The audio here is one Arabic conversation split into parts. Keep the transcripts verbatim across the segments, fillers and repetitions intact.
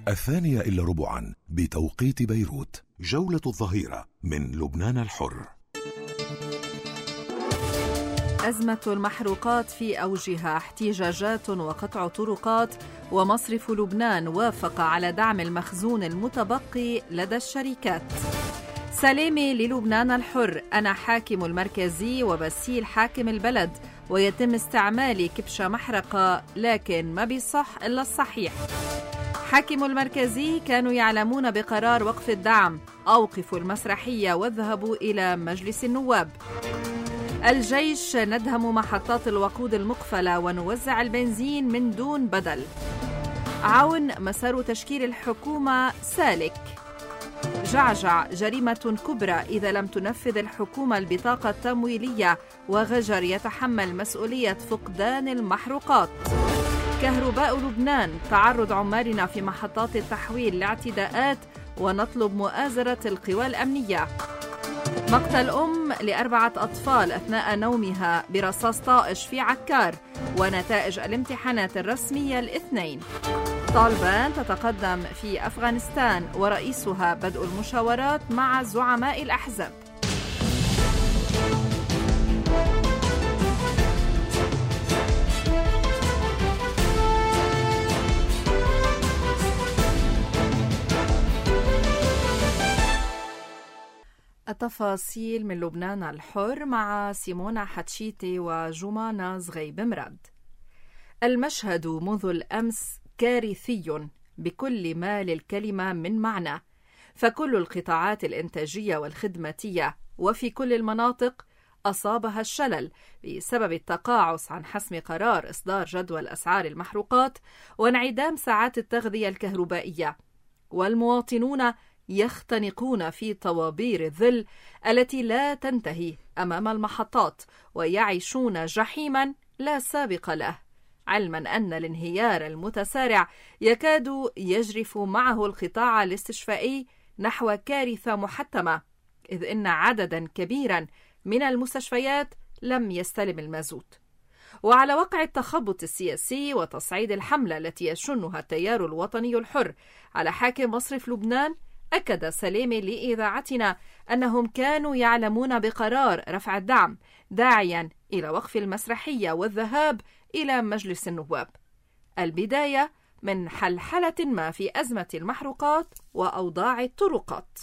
الثانية إلا ربعا بتوقيت بيروت. جولة الظهيرة من لبنان الحر. أزمة المحروقات في أوجها، احتجاجات وقطع طرقات، ومصرف لبنان وافق على دعم المخزون المتبقي لدى الشركات. سلامة للبنان الحر، أنا حاكم المركزي وبسيل حاكم البلد، ويتم استعمال كبشة محرقة لكن ما بيصح إلا الصحيح. حاكم المركزي كانوا يعلمون بقرار وقف الدعم، أوقفوا المسرحية واذهبوا إلى مجلس النواب. الجيش ندهم محطات الوقود المقفلة ونوزع البنزين من دون بدل. عون مسار تشكيل الحكومة سالك. جعجع، جريمة كبرى إذا لم تنفذ الحكومة البطاقة التمويلية، وغجر يتحمل مسؤولية فقدان المحروقات. كهرباء لبنان، تعرض عمالنا في محطات التحويل لاعتداءات ونطلب مؤازرة القوى الأمنية. مقتل أم لأربعة أطفال أثناء نومها برصاص طائش في عكار، ونتائج الامتحانات الرسمية الاثنين. طالبان تتقدم في أفغانستان ورئيسها بدء المشاورات مع زعماء الأحزاب. التفاصيل من لبنان الحر مع سيمونا حتشيتي وجمانة زغيب مراد. المشهد منذ الأمس كارثي بكل ما للكلمة من معنى، فكل القطاعات الإنتاجية والخدماتية وفي كل المناطق أصابها الشلل بسبب التقاعس عن حسم قرار إصدار جدول أسعار المحروقات وانعدام ساعات التغذية الكهربائية، والمواطنون يختنقون في طوابير الظل التي لا تنتهي أمام المحطات، ويعيشون جحيما لا سابق له، علما أن الانهيار المتسارع يكاد يجرف معه القطاع الاستشفائي نحو كارثة محتمة، إذ إن عددا كبيرا من المستشفيات لم يستلم المازوت. وعلى وقع التخبط السياسي وتصعيد الحملة التي يشنها التيار الوطني الحر على حاكم مصرف لبنان، أكد سلامة لإذاعتنا أنهم كانوا يعلمون بقرار رفع الدعم، داعيا إلى وقف المسرحية والذهاب إلى مجلس النواب. البداية من حلحلة ما في أزمة المحروقات وأوضاع الطرقات.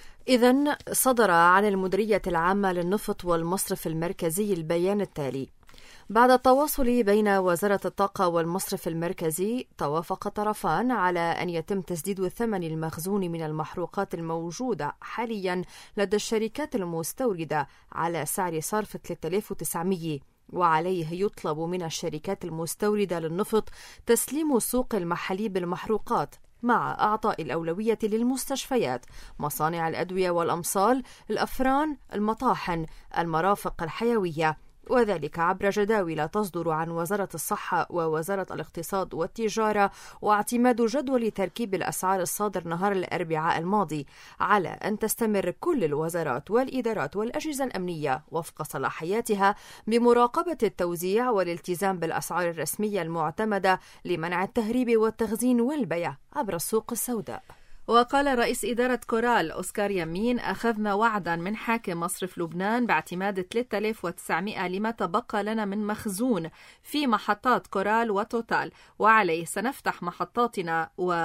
إذن صدر عن المديرية العامة للنفط والمصرف المركزي البيان التالي: بعد التواصل بين وزارة الطاقة والمصرف المركزي، توافق الطرفان على أن يتم تسديد الثمن المخزون من المحروقات الموجودة حاليا لدى الشركات المستوردة على سعر صرف ثلاثة آلاف وتسعمائة، وعليه يطلب من الشركات المستوردة للنفط تسليم السوق المحلي بالمحروقات مع أعطاء الأولوية للمستشفيات، مصانع الأدوية والأمصال، الأفران، المطاحن، المرافق الحيوية، وذلك عبر جداول تصدر عن وزارة الصحة ووزارة الاقتصاد والتجارة، واعتماد جدول تركيب الأسعار الصادر نهار الأربعاء الماضي، على أن تستمر كل الوزارات والإدارات والأجهزة الأمنية وفق صلاحياتها بمراقبة التوزيع والالتزام بالأسعار الرسمية المعتمدة لمنع التهريب والتخزين والبيع عبر السوق السوداء. وقال رئيس إدارة كورال أوسكار يمين: أخذنا وعدا من حاكم مصرف لبنان باعتماد ثلاثة آلاف وتسعمائة لما تبقى لنا من مخزون في محطات كورال وتوتال، وعليه سنفتح محطاتنا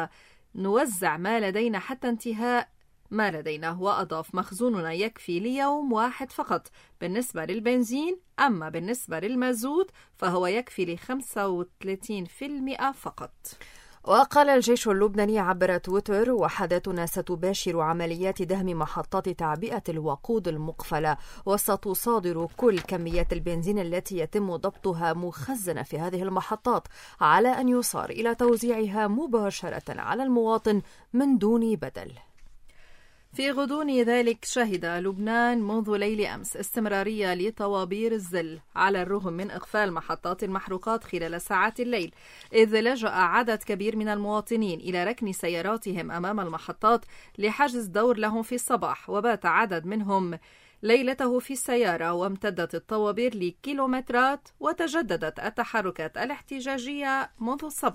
ونوزع ما لدينا حتى انتهاء ما لدينا. وأضاف: مخزوننا يكفي ليوم واحد فقط بالنسبة للبنزين، أما بالنسبة للمازوت فهو يكفي ل خمسة وثلاثين بالمئة فقط. وقال الجيش اللبناني عبر تويتر: وحداتنا ستباشر عمليات دهم محطات تعبئة الوقود المقفلة، وستصادر كل كميات البنزين التي يتم ضبطها مخزنة في هذه المحطات، على أن يصار إلى توزيعها مباشرة على المواطن من دون بدل. في غضون ذلك، شهد لبنان منذ ليل أمس استمرارية لطوابير الظل على الرغم من إقفال محطات المحروقات خلال ساعات الليل، إذ لجأ عدد كبير من المواطنين إلى ركن سياراتهم أمام المحطات لحجز دور لهم في الصباح، وبات عدد منهم ليلته في السيارة، وامتدت الطوابير لكيلومترات، وتجددت التحركات الاحتجاجية منذ الصباح.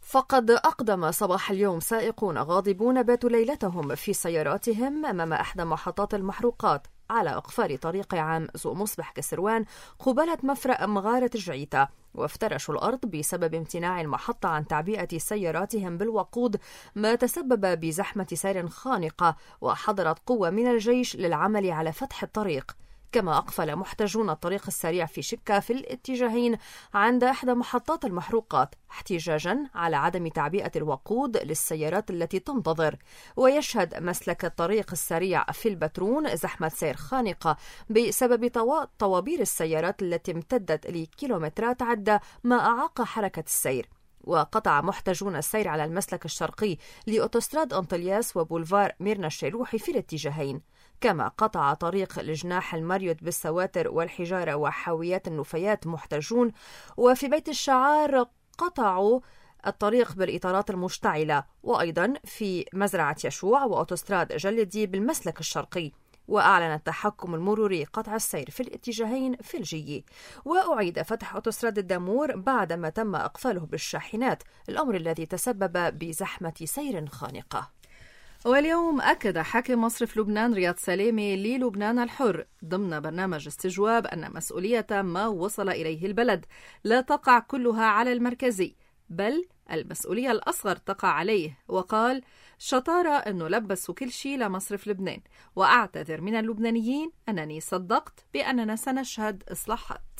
فقد أقدم صباح اليوم سائقون غاضبون باتوا ليلتهم في سياراتهم أمام إحدى محطات المحروقات على أقفال طريق عام سوق مصبح كسروان قبالة مفرق مغارة جعيتا، وافترشوا الأرض بسبب امتناع المحطة عن تعبئة سياراتهم بالوقود، ما تسبب بزحمة سير خانقة، وحضرت قوة من الجيش للعمل على فتح الطريق. كما أقفل محتجون الطريق السريع في شكا في الاتجاهين عند إحدى محطات المحروقات احتجاجا على عدم تعبئة الوقود للسيارات التي تنتظر. ويشهد مسلك الطريق السريع في البترون زحمة سير خانقة بسبب طوابير السيارات التي امتدت لكيلومترات عدة، ما أعاق حركة السير. وقطع محتجون السير على المسلك الشرقي لأوتوستراد أنطلياس وبولفار ميرنا الشيروحي في الاتجاهين. كما قطع طريق الجناح المريوت بالسواتر والحجارة وحاويات النفايات محتجون. وفي بيت الشعار قطعوا الطريق بالإطارات المشتعلة، وأيضا في مزرعة يشوع وأوتوستراد جلدي بالمسلك الشرقي. وأعلن التحكم المروري قطع السير في الاتجاهين في الجي. وأعيد فتح أوتوستراد الدامور بعدما تم إقفاله بالشاحنات، الأمر الذي تسبب بزحمة سير خانقة. واليوم أكد حاكم مصرف لبنان رياض سلامة للبنان الحر ضمن برنامج استجواب أن مسؤولية ما وصل إليه البلد لا تقع كلها على المركزي، بل المسؤولية الأصغر تقع عليه. وقال: شطارة أنه لبسوا كل شيء لمصرف لبنان، وأعتذر من اللبنانيين أنني صدقت بأننا سنشهد إصلاحات.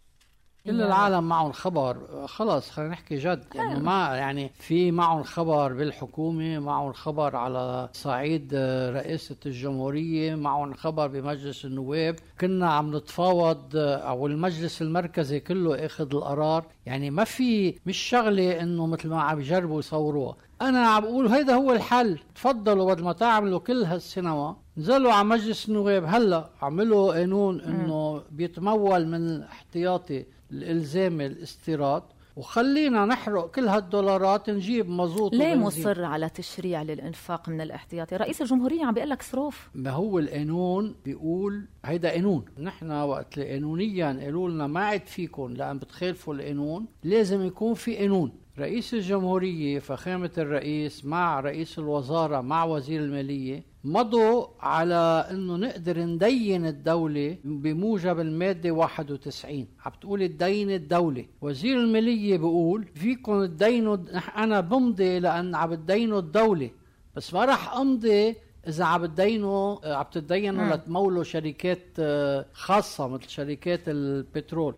كل العالم معهم خبر، خلاص خلينا نحكي جد، يعني ما يعني في معهم خبر بالحكومة، معهم خبر على صعيد رئاسة الجمهورية، معهم خبر بمجلس النواب. كنا عم نتفاوض او المجلس المركزي كله اخذ القرار، يعني ما في مش شغلة انه مثل ما عم يجربوا يصوروها. انا عم بقول هيدا هو الحل، تفضلوا بدل ما تعملوا كل هالسينما نزلوا على مجلس النواب هلا عملوا قانون انه بيتمول من احتياطي الالزامي الاستيراد، وخلينا نحرق كل هالدولارات نجيب مزوط. ليه مصر على تشريع للإنفاق من الاحتياطي؟ رئيس الجمهورية عم بيقول لك صروف. ما هو القانون بيقول هيدا قانون، نحن وقت قانونيا قالوا لنا ما عاد فيكم لأن بتخالفوا القانون، لازم يكون في قانون. رئيس الجمهورية فخامة الرئيس مع رئيس الوزارة مع وزير المالية مضوا على انه نقدر ندين الدولة بموجب المادة واحد وتسعين. عم بتقول الدين الدولة، وزير المالية بيقول فيكم تدينوا، انا بمضي لان عم تدينوا الدولة، بس ما راح امضي اذا عم تدينوا عم تدينوا لتمولوا شركات خاصة مثل شركات البترول.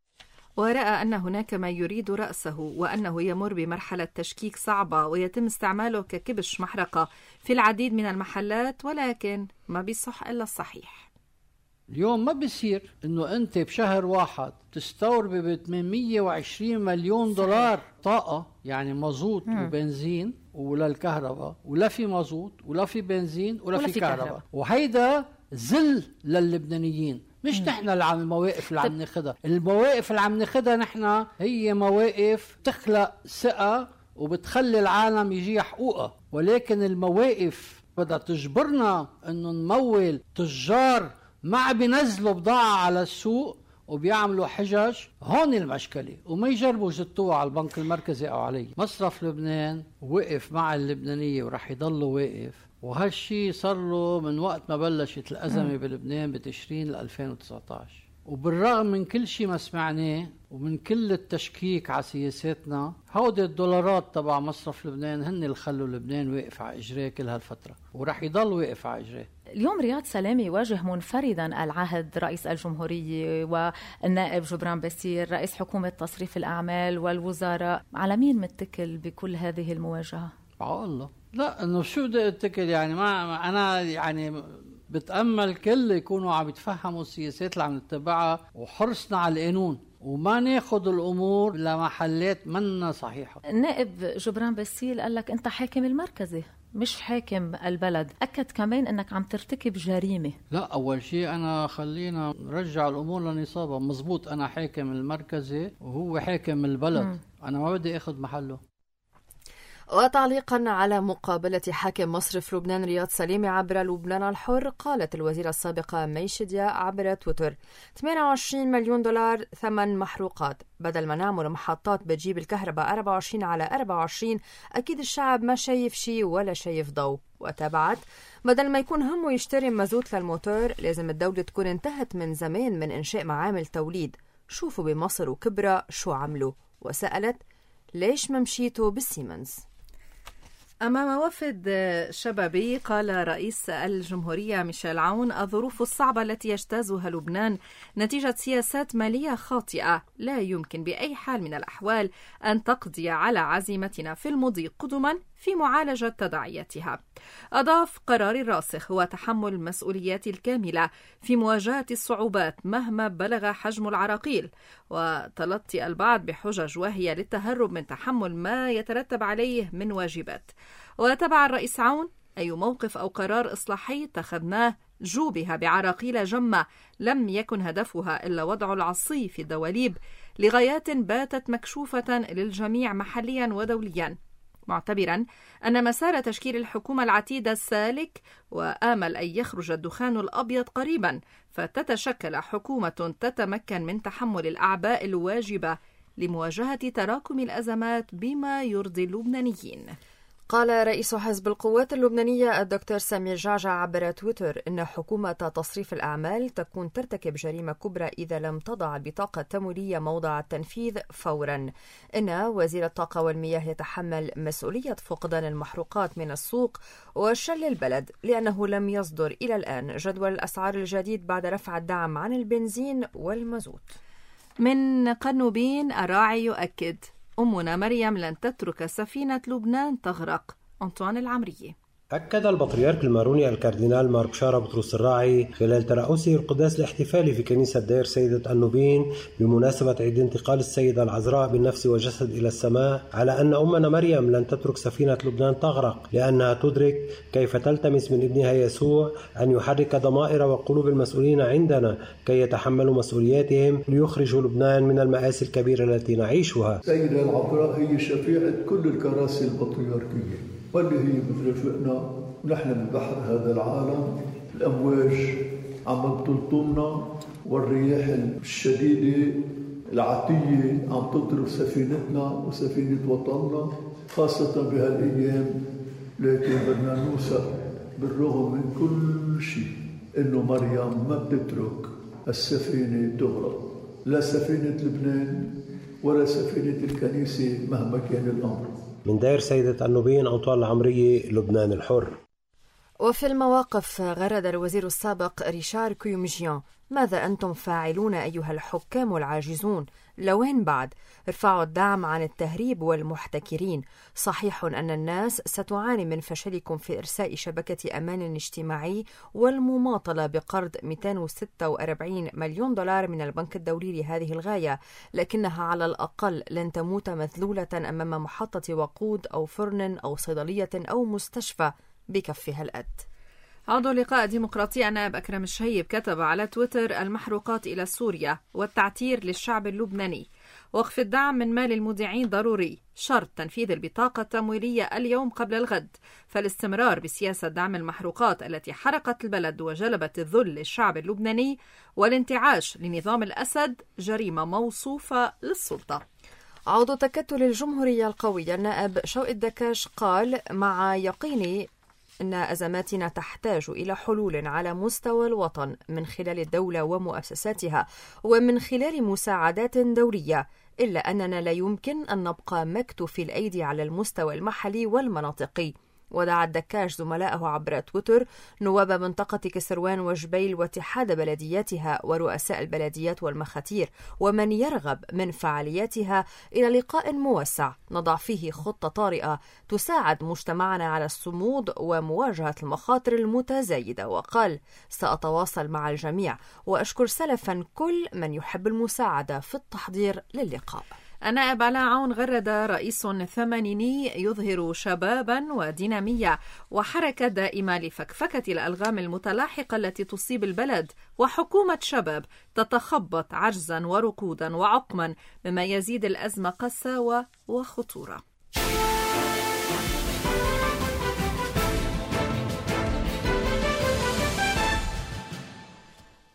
ورأى أن هناك ما يريد رأسه، وأنه يمر بمرحلة تشكيك صعبة ويتم استعماله ككبش محرقة في العديد من المحلات، ولكن ما بيصح إلا الصحيح. اليوم ما بيصير إنه أنت بشهر واحد تستورد ب ثمانمية وعشرين مليون دولار طاقة، يعني مازوت وبنزين ولا الكهرباء، ولا في مازوت ولا في بنزين ولا, ولا في, في كهرباء, كهرباء. وهيدا ذل للبنانيين. مش نحن اللي عم المواقف اللي عم ناخدها، المواقف اللي عم ناخدها نحن هي مواقف تخلق ثقة وبتخلي العالم يجي حقوقها، ولكن المواقف بدها تجبرنا انه نمول تجار ما بينزلوا بضاعة على السوق وبيعملوا حجج. هون المشكلة، وما يجربوا يجتوها على البنك المركزي او علي. مصرف لبنان وقف مع اللبنانية ورح يضل واقف، وهالشي صار له من وقت ما بلشت الأزمة بلبنان بتشرين ألفين وتسعة عشر. وبالرغم من كل شيء ما سمعناه ومن كل التشكيك على سياساتنا، هودي الدولارات تبع مصرف لبنان هن اللي خلوا لبنان واقف على إجراه كل هالفترة، ورح يضل واقف على إجراه. اليوم رياض سلامة يواجه منفردا العهد رئيس الجمهورية والنائب جبران باسيل رئيس حكومة تصريف الأعمال والوزراء. على مين متكل بكل هذه المواجهة؟ على الله. لا انه شو بدي اتكل، يعني ما انا يعني بتامل كل يكونوا عم يتفهموا السياسات اللي عم نتبعها وحرصنا على القانون وما ناخذ الامور لمحلات منا صحيحه. النائب جبران باسيل قال لك انت حاكم المركزي مش حاكم البلد، اكد كمان انك عم ترتكب جريمه. لا، اول شيء انا خلينا نرجع الامور لنصابها. مزبوط انا حاكم المركزي وهو حاكم البلد، م. انا ما بدي اخذ محله. وتعليقا على مقابلة حاكم مصرف لبنان رياض سليمي عبر لبنان الحر، قالت الوزيرة السابقة مي شدية عبر تويتر: ثمانية وعشرين مليون دولار ثمن محروقات، بدل ما نعمل محطات بتجيب الكهرباء أربعة وعشرين على أربعة وعشرين أكيد الشعب ما شايف شي ولا شايف ضوء. وتابعت: بدل ما يكون همه يشتري مازوت للموتور، لازم الدولة تكون انتهت من زمان من إنشاء معامل توليد. شوفوا بمصر وكبرى شو عملوا. وسألت: ليش ما مشيتوا بالسيمنز؟ أمام وفد شبابي قال رئيس الجمهورية ميشيل عون: الظروف الصعبة التي يجتازها لبنان نتيجة سياسات مالية خاطئة لا يمكن بأي حال من الأحوال أن تقضي على عزيمتنا في المضي قدما في معالجة تداعياتها. أضاف: قراري الراسخ هو تحمل المسؤوليات الكاملة في مواجهة الصعوبات مهما بلغ حجم العراقيل، وتلطي البعض بحجج واهية للتهرب من تحمل ما يترتب عليه من واجبات. وتبع الرئيس عون: أي موقف أو قرار إصلاحي اتخذناه جوبها بعراقيل جمة لم يكن هدفها إلا وضع العصي في الدواليب لغايات باتت مكشوفة للجميع محليا ودوليا، معتبرا أن مسار تشكيل الحكومة العتيدة سالك، وآمل أن يخرج الدخان الأبيض قريبا فتتشكل حكومة تتمكن من تحمل الأعباء الواجبة لمواجهة تراكم الأزمات بما يرضي اللبنانيين. قال رئيس حزب القوات اللبنانية الدكتور سمير جعجع عبر تويتر إن حكومة تصريف الأعمال تكون ترتكب جريمة كبرى إذا لم تضع البطاقة التمويلية موضع التنفيذ فورا. إن وزير الطاقة والمياه يتحمل مسؤولية فقدان المحروقات من السوق وشل البلد، لأنه لم يصدر إلى الآن جدول الأسعار الجديد بعد رفع الدعم عن البنزين والمازوت. من قنوبين الراعي يؤكد: أمنا مريم لن تترك سفينة لبنان تغرق. أنطوان العمرية. أكد البطريرك الماروني الكاردينال مار بشارة بطرس الراعي خلال ترأسه القداس الاحتفالي في كنيسة دير سيدة النوبين بمناسبة عيد انتقال السيدة العذراء بالنفس والجسد إلى السماء على أن أمنا مريم لن تترك سفينة لبنان تغرق، لأنها تدرك كيف تلتمس من ابنها يسوع أن يحرك ضمائر وقلوب المسؤولين عندنا كي يتحملوا مسؤولياتهم ليخرجوا لبنان من المآسي الكبيرة التي نعيشها. السيدة العذراء هي شفيعة كل الكراسي البطريركية، واللي هي بترافقنا ونحن ببحر هذا العالم. الأمواج عم تلطمنا والرياح الشديدة العاتية عم تضرب سفينتنا وسفينة وطننا خاصة بهالأيام. لكن بدنا نوثق بالرغم من كل شيء إنه مريم ما بتترك السفينة تغرق، لا سفينة لبنان ولا سفينة الكنيسة مهما كان الأمر. من دير سيدة النوبين أنطوان العمرية، لبنان الحر. وفي المواقف غرد الوزير السابق ريشار كيومجيان: ماذا أنتم فاعلون أيها الحكام العاجزون؟ لوين بعد؟ ارفعوا الدعم عن التهريب والمحتكرين. صحيح أن الناس ستعاني من فشلكم في إرساء شبكة أمان اجتماعي والمماطلة بقرض مئتين وستة وأربعين مليون دولار من البنك الدولي لهذه الغاية، لكنها على الأقل لن تموت مذلولة أمام محطة وقود أو فرن أو صيدلية أو مستشفى بكفها الأد. عضو لقاء ديمقراطي النائب أكرم الشهيب كتب على تويتر: المحروقات إلى سوريا والتعتير للشعب اللبناني، وقف الدعم من مال المودعين ضروري، شرط تنفيذ البطاقة التمويلية اليوم قبل الغد، فالاستمرار بسياسة دعم المحروقات التي حرقت البلد وجلبت الذل للشعب اللبناني والانتعاش لنظام الأسد جريمة موصوفة للسلطة. عضو تكتل الجمهورية القوية النائب شوقي الدكاش قال: مع يقيني أن أزماتنا تحتاج إلى حلول على مستوى الوطن من خلال الدولة ومؤسساتها ومن خلال مساعدات دولية، إلا أننا لا يمكن أن نبقى مكتوفي الأيدي على المستوى المحلي والمناطقي. ودعا الدكاش زملائه عبر تويتر نواب منطقة كسروان وجبيل واتحاد بلدياتها ورؤساء البلديات والمخاتير ومن يرغب من فعالياتها إلى لقاء موسع نضع فيه خطة طارئة تساعد مجتمعنا على الصمود ومواجهة المخاطر المتزايدة. وقال: سأتواصل مع الجميع وأشكر سلفا كل من يحب المساعدة في التحضير للقاء. النائب علاء عون غرد رئيس ثمانيني يظهر شبابا ودينامية وحركة دائمة لفكفكة الألغام المتلاحقة التي تصيب البلد، وحكومة شباب تتخبط عجزا وركودا وعقما مما يزيد الأزمة قساوة وخطورة.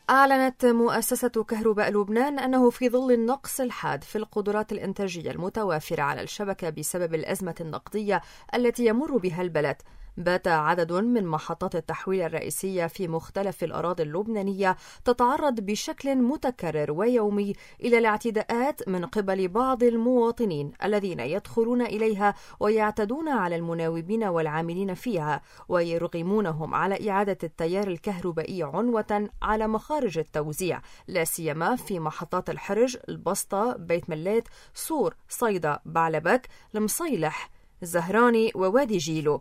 أعلنت مؤسسة كهرباء لبنان أنه في ظل النقص الحاد في القدرات الإنتاجية المتوافرة على الشبكة بسبب الأزمة النقدية التي يمر بها البلد، بات عدد من محطات التحويل الرئيسية في مختلف الأراضي اللبنانية تتعرض بشكل متكرر ويومي إلى الاعتداءات من قبل بعض المواطنين الذين يدخلون إليها ويعتدون على المناوبين والعاملين فيها ويرغمونهم على إعادة التيار الكهربائي عنوة على مخارج التوزيع، لا سيما في محطات الحرج، البسطة، بيت مليت، صور، صيدا، بعلبك، المصيلح، الزهراني ووادي جيلو.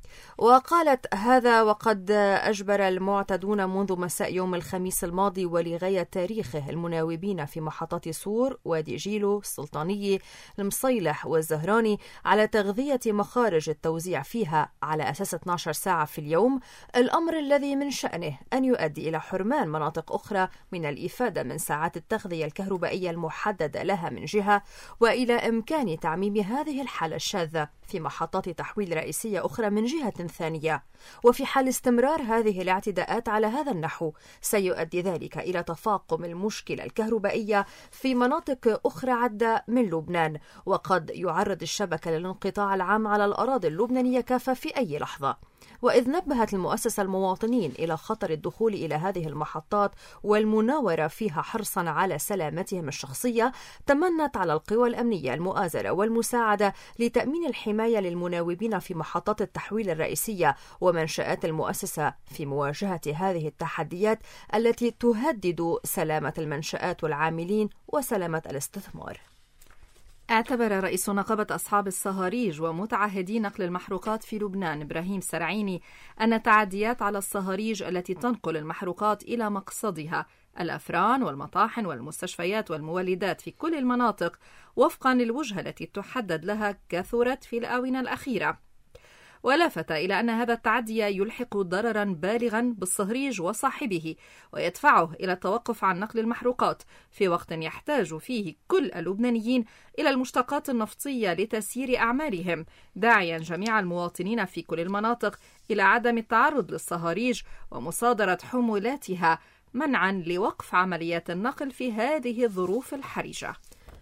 وقالت هذا وقد أجبر المعتدون منذ مساء يوم الخميس الماضي ولغاية تاريخه المناوبين في محطات صور، وادي جيلو، السلطانية، المصيلح والزهراني على تغذية مخارج التوزيع فيها على أساس اثنتي عشرة ساعة في اليوم، الأمر الذي من شأنه أن يؤدي إلى حرمان مناطق أخرى من الإفادة من ساعات التغذية الكهربائية المحددة لها من جهة، وإلى إمكان تعميم هذه الحالة الشاذة في محطات تحويل رئيسية أخرى من جهة ثانية. وفي حال استمرار هذه الاعتداءات على هذا النحو سيؤدي ذلك إلى تفاقم المشكلة الكهربائية في مناطق أخرى عدة من لبنان، وقد يعرض الشبكة للانقطاع العام على الأراضي اللبنانية كافة في أي لحظة. وإذ نبهت المؤسسة المواطنين إلى خطر الدخول إلى هذه المحطات والمناورة فيها حرصا على سلامتهم الشخصية، تمنت على القوى الأمنية المؤازرة والمساعدة لتأمين الحماية للمناوبين في محطات التحويل الرئيسية ومنشآت المؤسسة في مواجهة هذه التحديات التي تهدد سلامة المنشآت والعاملين وسلامة الاستثمار. اعتبر رئيس نقابة أصحاب الصهاريج ومتعهدي نقل المحروقات في لبنان إبراهيم سرعيني أن التعديات على الصهاريج التي تنقل المحروقات إلى مقصدها الأفران والمطاحن والمستشفيات والمولدات في كل المناطق وفقا للوجهة التي تحدد لها كثرت في الآونة الأخيرة. ولفت إلى أن هذا التعدي يلحق ضررا بالغا بالصهريج وصاحبه ويدفعه إلى التوقف عن نقل المحروقات في وقت يحتاج فيه كل اللبنانيين إلى المشتقات النفطية لتسيير أعمالهم، داعيا جميع المواطنين في كل المناطق إلى عدم التعرض للصهاريج ومصادرة حمولاتها منعا لوقف عمليات النقل في هذه الظروف الحرجة.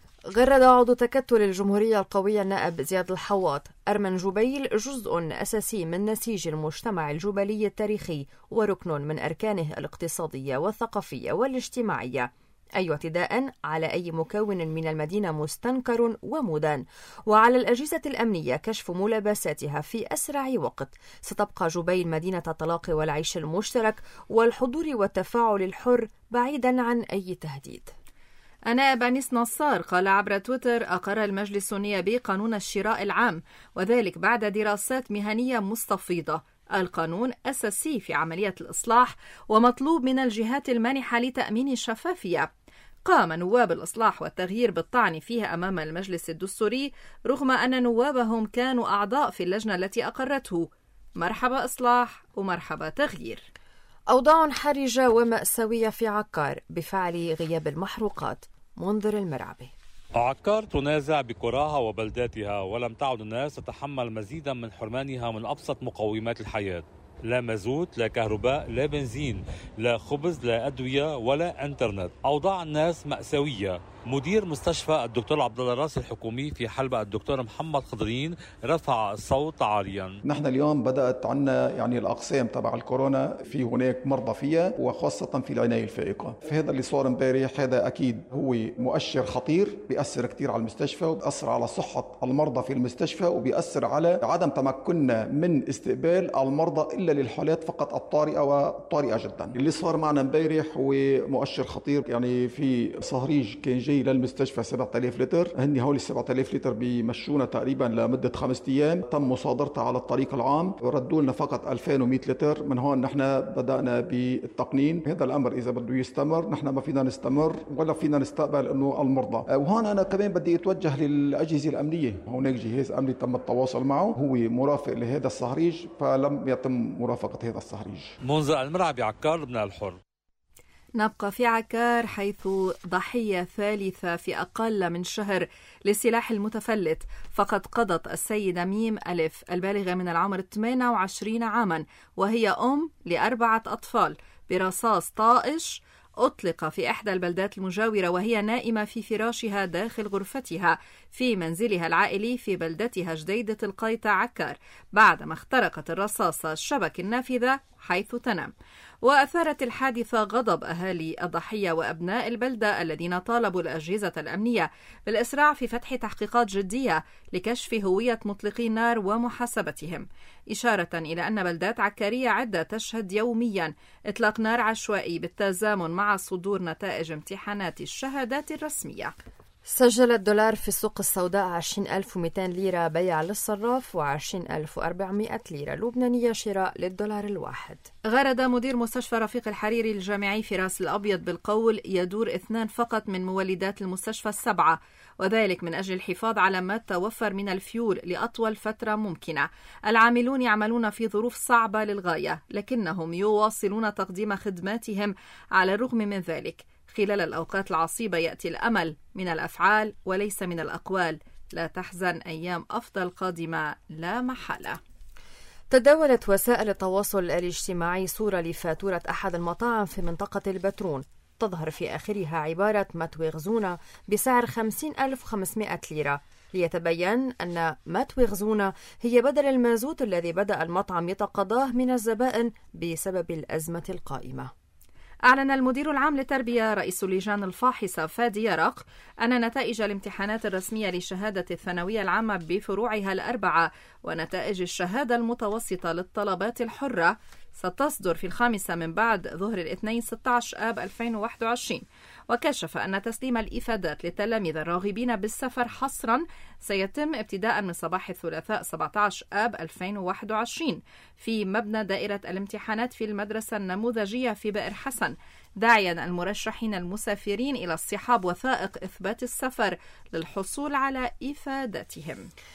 غرد عضو تكتل الجمهورية القوية النائب زياد الحواط أرمن جبيل جزء أساسي من نسيج المجتمع الجبلي التاريخي وركن من أركانه الاقتصادية والثقافية والاجتماعية. أي اعتداء على أي مكون من المدينة مستنكر ومدان، وعلى الأجهزة الأمنية كشف ملابساتها في أسرع وقت. ستبقى جبيل مدينة التلاقي والعيش المشترك والحضور والتفاعل الحر بعيدا عن أي تهديد. النائب أنيس نصار قال عبر تويتر: أقر المجلس النيابي قانون الشراء العام، وذلك بعد دراسات مهنية مستفيضة. القانون أساسي في عملية الإصلاح ومطلوب من الجهات المانحة لتأمين الشفافية. قام نواب الإصلاح والتغيير بالطعن فيها أمام المجلس الدستوري رغم أن نوابهم كانوا أعضاء في اللجنة التي أقرته. مرحبا إصلاح ومرحبا تغيير. أوضاع حرجة ومأساوية في عكار بفعل غياب المحروقات. منذر المرعبي. عكار تنازع بقراها وبلداتها، ولم تعد الناس تتحمل مزيدا من حرمانها من أبسط مقومات الحياة. لا مازوت، لا كهرباء، لا بنزين، لا خبز، لا أدوية ولا انترنت. أوضاع الناس مأساوية. مدير مستشفى الدكتور عبد الله الراسي الحكومي في حلبة الدكتور محمد خضرين رفع الصوت عاليا. نحن اليوم بدأت عنا يعني الأقسام تبع الكورونا في هناك مرضى فيها وخاصة في العناية الفائقة. في هذا اللي صار امبارح هذا أكيد هو مؤشر خطير بيأثر كتير على المستشفى وبيأثر على صحة المرضى في المستشفى وبيأثر على عدم تمكننا من استقبال المرضى إلا للحالات فقط الطارئة والطارئة جدا. اللي صار معنا امبارح هو مؤشر خطير. يعني في صهريج كان جاي للمستشفى سبعة آلاف لتر، هني هول سبعة آلاف لتر بيمشونا تقريبا لمدة خمسة أيام. تم مصادرتها على الطريق العام وردوا لنا فقط ألفين ومئة لتر. من هون نحن بدأنا بالتقنين. هذا الأمر إذا بده يستمر نحن ما فينا نستمر ولا فينا نستقبل إنه المرضى. وهون أنا كمان بدي أتوجه للأجهزة الأمنية. هناك جهاز أمني تم التواصل معه، هو مرافق لهذا الصهريج فلم يتم مرافقة هذا الصهريج. منذر المرعبي، عكار لبنان الحر. نبقى في عكار حيث ضحية ثالثة في أقل من شهر للسلاح المتفلت. فقد قضت السيدة ميم ألف البالغة من العمر ثمانية وعشرين عاما وهي أم لأربعة أطفال برصاص طائش أطلق في إحدى البلدات المجاورة وهي نائمة في فراشها داخل غرفتها في منزلها العائلي في بلدتها جديدة القيطة عكار بعدما اخترقت الرصاصة الشبك النافذة حيث تنام. وأثارت الحادثة غضب أهالي الضحية وأبناء البلدة الذين طالبوا الأجهزة الأمنية بالإسراع في فتح تحقيقات جدية لكشف هوية مطلقي النار ومحاسبتهم، إشارة إلى أن بلدات عكارية عدة تشهد يوميا إطلاق نار عشوائي بالتزامن مع صدور نتائج امتحانات الشهادات الرسمية. سجل الدولار في السوق السوداء عشرين ألف ومئتين ليرة بيع للصراف وعشرين ألف وأربعمئة ليرة لبنانية شراء للدولار الواحد. غرد مدير مستشفى رفيق الحريري الجامعي في راس الأبيض بالقول يدور اثنان فقط من مولدات المستشفى السبعة، وذلك من أجل الحفاظ على ما توفر من الفيول لأطول فترة ممكنة. العاملون يعملون في ظروف صعبة للغاية، لكنهم يواصلون تقديم خدماتهم على الرغم من ذلك. خلال الأوقات العصيبة يأتي الأمل من الأفعال وليس من الأقوال. لا تحزن، أيام أفضل قادمة لا محالة. تداولت وسائل التواصل الاجتماعي صورة لفاتورة أحد المطاعم في منطقة البترون تظهر في آخرها عبارة متوي غزونة بسعر خمسين ألف وخمسمئة ليرة، ليتبين أن متوي غزونة هي بدل المازوت الذي بدأ المطعم يتقاضاه من الزبائن بسبب الأزمة القائمة. أعلن المدير العام للتربية رئيس اللجان الفاحصة فادي يرق أن نتائج الامتحانات الرسمية لشهادة الثانوية العامة بفروعها الأربعة ونتائج الشهادة المتوسطة للطلبات الحرة ستصدر في الخامسة من بعد ظهر الاثنين ستة عشر آب ألفين وواحد وعشرين. وكشف أن تسليم الإفادات للتلاميذ الراغبين بالسفر حصرا سيتم ابتداء من صباح الثلاثاء سبعة عشر آب ألفين وواحد وعشرين في مبنى دائرة الامتحانات في المدرسة النموذجية في بئر حسن، داعيا المرشحين المسافرين إلى اصطحاب وثائق إثبات السفر للحصول على إفاداتهم.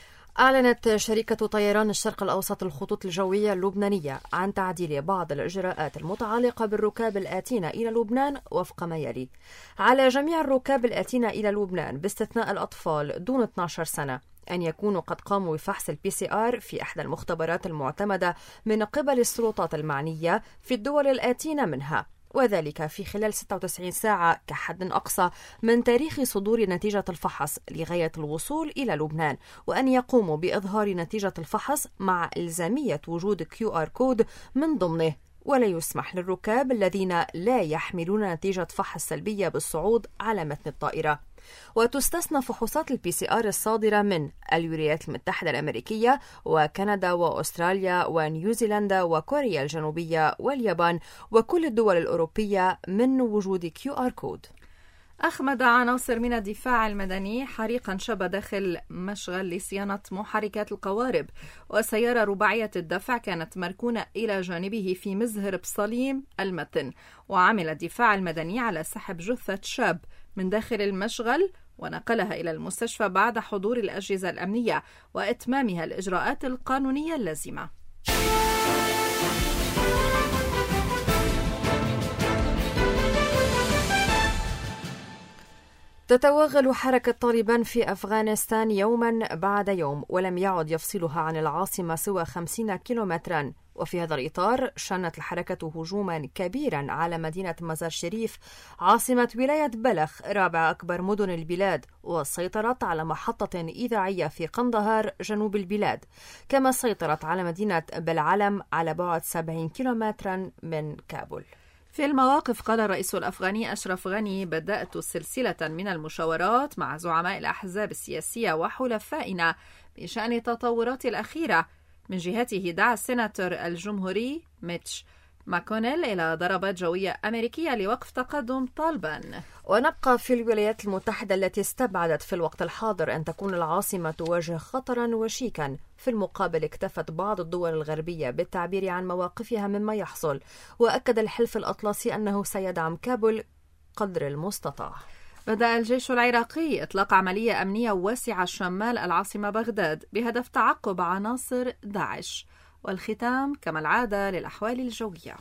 أعلنت شركة طيران الشرق الأوسط الخطوط الجوية اللبنانية عن تعديل بعض الإجراءات المتعلقة بالركاب الآتين إلى لبنان وفق ما يلي: على جميع الركاب الآتين إلى لبنان باستثناء الأطفال دون اثنتي عشرة سنة أن يكونوا قد قاموا بفحص البي سي آر في إحدى المختبرات المعتمدة من قبل السلطات المعنية في الدول الآتين منها، وذلك في خلال ستة وتسعين ساعة كحد أقصى من تاريخ صدور نتيجة الفحص لغاية الوصول إلى لبنان، وأن يقوموا بإظهار نتيجة الفحص مع إلزامية وجود كيو آر كود من ضمنه. ولا يسمح للركاب الذين لا يحملون نتيجة فحص سلبية بالصعود على متن الطائرة. وتستثنى فحوصات البي سي آر الصادرة من الولايات المتحدة الأمريكية وكندا وأستراليا ونيوزيلندا وكوريا الجنوبية واليابان وكل الدول الأوروبية من وجود كيو آر كود. أخمد عناصر من الدفاع المدني حريقا شب داخل مشغل لصيانة محركات القوارب، وسيارة رباعية الدفع كانت مركونة إلى جانبه في مزهر بصليم المتن. وعمل الدفاع المدني على سحب جثة شاب من داخل المشغل ونقلها إلى المستشفى بعد حضور الأجهزة الأمنية وإتمامها الإجراءات القانونية اللازمة. تتوغل حركة طالبان في أفغانستان يوما بعد يوم ولم يعد يفصلها عن العاصمة سوى خمسين كيلومترا. وفي هذا الإطار شنت الحركة هجوما كبيرا على مدينة مزار شريف عاصمة ولاية بلخ رابع أكبر مدن البلاد، وسيطرت على محطة إذاعية في قندهار جنوب البلاد، كما سيطرت على مدينة بالعلم على بعد سبعين كيلومترا من كابول. في المواقف قال الرئيس الأفغاني أشرف غني: بدأت سلسلة من المشاورات مع زعماء الأحزاب السياسية وحلفائنا بشأن التطورات الأخيرة. من جهته دعا السيناتور الجمهوري ميتش ماكونيل إلى ضربات جوية أمريكية لوقف تقدم طالبان. ونبقى في الولايات المتحدة التي استبعدت في الوقت الحاضر أن تكون العاصمة تواجه خطرا وشيكا. في المقابل اكتفت بعض الدول الغربية بالتعبير عن مواقفها مما يحصل، وأكد الحلف الأطلسي أنه سيدعم كابول قدر المستطاع. بدأ الجيش العراقي إطلاق عملية أمنية واسعة شمال العاصمة بغداد بهدف تعقب عناصر داعش. والختام كما العادة للأحوال الجوية.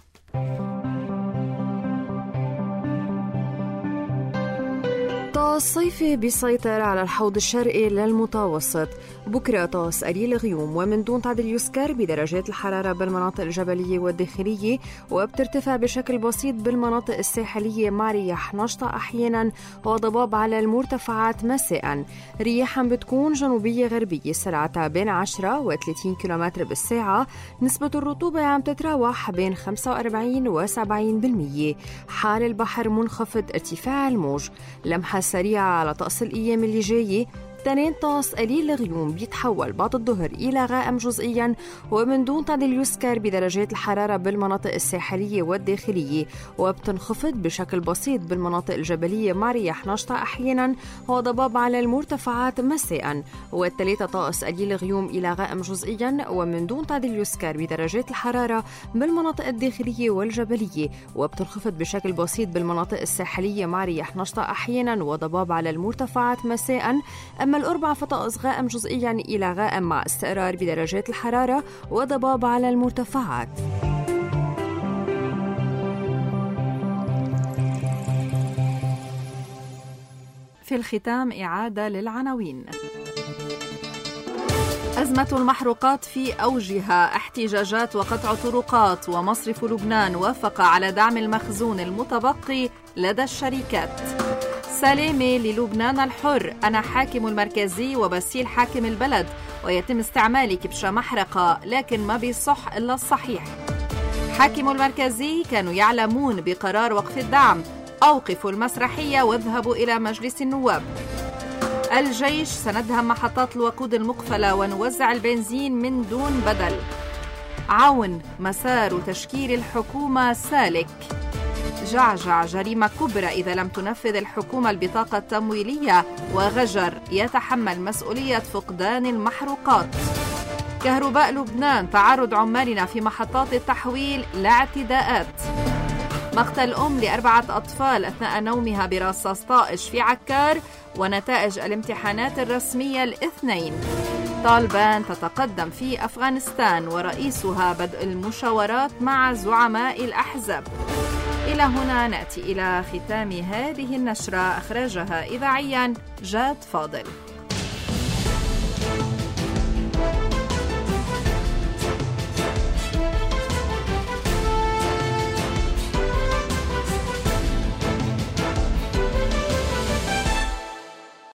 الصيف بيسيطر على الحوض الشرقي للمتوسط. بكرة طقس قليل غيوم ومن دون تعديل يسكر بدرجات الحرارة بالمناطق الجبلية والداخلية، وبترتفع بشكل بسيط بالمناطق الساحلية مع رياح نشطة أحيانا وضباب على المرتفعات مساء. رياحا بتكون جنوبية غربية سرعتها بين عشرة و ثلاثين كيلومتر بالساعة. نسبة الرطوبة عم تتراوح بين خمسة وأربعين و سبعين بالمية. حال البحر منخفض ارتفاع الموج. لمحة سريعة على طقس الأيام اللي جاية. تنين طقس قليل غيوم بيتحول بعد الظهر إلى غائم جزئيا ومن دون تعديل يسكر بدرجات الحرارة بالمناطق الساحلية والداخلية، وبتنخفض بشكل بسيط بالمناطق الجبلية مع رياح نشطة أحيانا وضباب على المرتفعات مساء. والثلاثة طقس قليل غيوم إلى غائم جزئيا ومن دون تعديل يسكر بدرجات الحرارة بالمناطق الداخلية والجبلية، وبتنخفض بشكل بسيط بالمناطق الساحلية مع رياح نشطة أحيانا وضباب على المرتفعات مساء. أما الأربع فطقس غائم جزئيا إلى غائم مع استقرار بدرجات الحرارة وضباب على المرتفعات. في الختام إعادة للعناوين. أزمة المحروقات في أوجها، احتجاجات وقطع طرقات، ومصرف لبنان وافق على دعم المخزون المتبقي لدى الشركات. سلامة للبنان الحر، أنا حاكم المركزي وبسيل حاكم البلد، ويتم استعمالي كبشة محرقة لكن ما بيصح إلا الصحيح. حاكم المركزي كانوا يعلمون بقرار وقف الدعم، أوقفوا المسرحية واذهبوا إلى مجلس النواب. الجيش سندهم محطات الوقود المقفلة ونوزع البنزين من دون بدل. عون، مسار تشكيل الحكومة سالك. جعجع، جريمة كبرى إذا لم تنفذ الحكومة البطاقة التمويلية، وغجر يتحمل مسؤولية فقدان المحروقات. كهرباء لبنان، تعرض عمالنا في محطات التحويل لاعتداءات. مقتل أم لأربعة أطفال أثناء نومها برصاص طائش في عكار، ونتائج الامتحانات الرسمية الاثنين. طالبان تتقدم في أفغانستان ورئيسها بدء المشاورات مع زعماء الأحزاب. إلى هنا نأتي إلى ختام هذه النشرة، أخرجها إذاعيا جاد فاضل.